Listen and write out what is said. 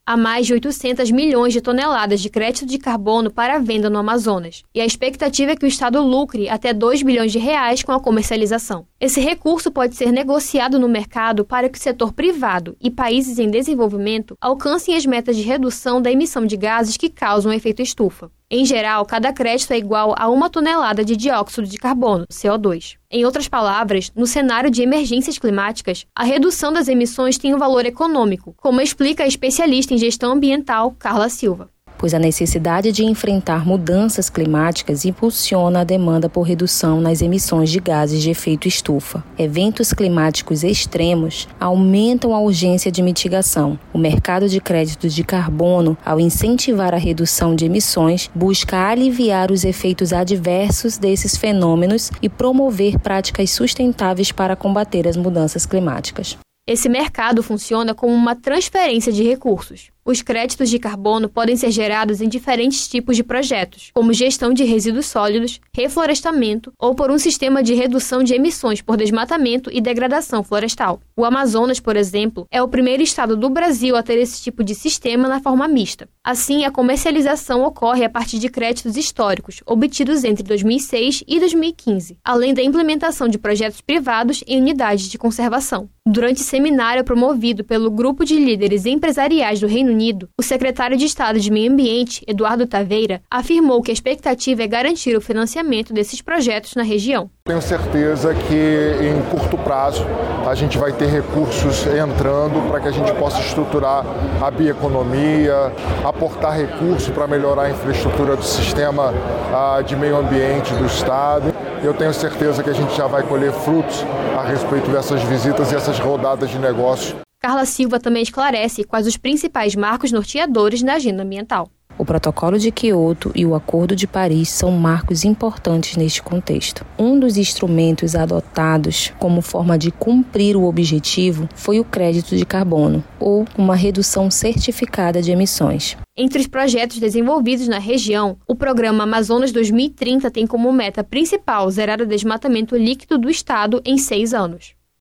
Há mais de 800 milhões de toneladas de crédito de carbono para venda no Amazonas, e a expectativa é que o Estado lucre até 2 bilhões de reais com a comercialização. Esse recurso pode ser negociado no mercado para que o setor privado e países em desenvolvimento alcancem as metas de redução da emissão de gases que causam efeito estufa. Em geral, cada crédito é igual a 1 tonelada de dióxido de carbono, CO2. Em outras palavras, no cenário de emergências climáticas, a redução das emissões tem um valor econômico, como explica a especialista em gestão ambiental, Carla Silva. Pois a necessidade de enfrentar mudanças climáticas impulsiona a demanda por redução nas emissões de gases de efeito estufa. Eventos climáticos extremos aumentam a urgência de mitigação. O mercado de créditos de carbono, ao incentivar a redução de emissões, busca aliviar os efeitos adversos desses fenômenos e promover práticas sustentáveis para combater as mudanças climáticas. Esse mercado funciona como uma transferência de recursos. Os créditos de carbono podem ser gerados em diferentes tipos de projetos, como gestão de resíduos sólidos, reflorestamento ou por um sistema de redução de emissões por desmatamento e degradação florestal. O Amazonas, por exemplo, é o primeiro estado do Brasil a ter esse tipo de sistema na forma mista. Assim, a comercialização ocorre a partir de créditos históricos, obtidos entre 2006 e 2015, além da implementação de projetos privados em unidades de conservação. Durante seminário promovido pelo Grupo de Líderes Empresariais do Reino Unido, o secretário de Estado de Meio Ambiente, Eduardo Taveira, afirmou que a expectativa é garantir o financiamento desses projetos na região. Tenho certeza que em curto prazo a gente vai ter recursos entrando para que a gente possa estruturar a bioeconomia, aportar recursos para melhorar a infraestrutura do sistema de meio ambiente do Estado. Eu tenho certeza que a gente já vai colher frutos a respeito dessas visitas e essas rodadas de negócios. Carla Silva também esclarece quais os principais marcos norteadores na agenda ambiental. O Protocolo de Quioto e o Acordo de Paris são marcos importantes neste contexto. Um dos instrumentos adotados como forma de cumprir o objetivo foi o crédito de carbono, ou uma redução certificada de emissões. Entre os projetos desenvolvidos na região, o Programa Amazonas 2030 tem como meta principal zerar o desmatamento líquido do estado em 6 anos.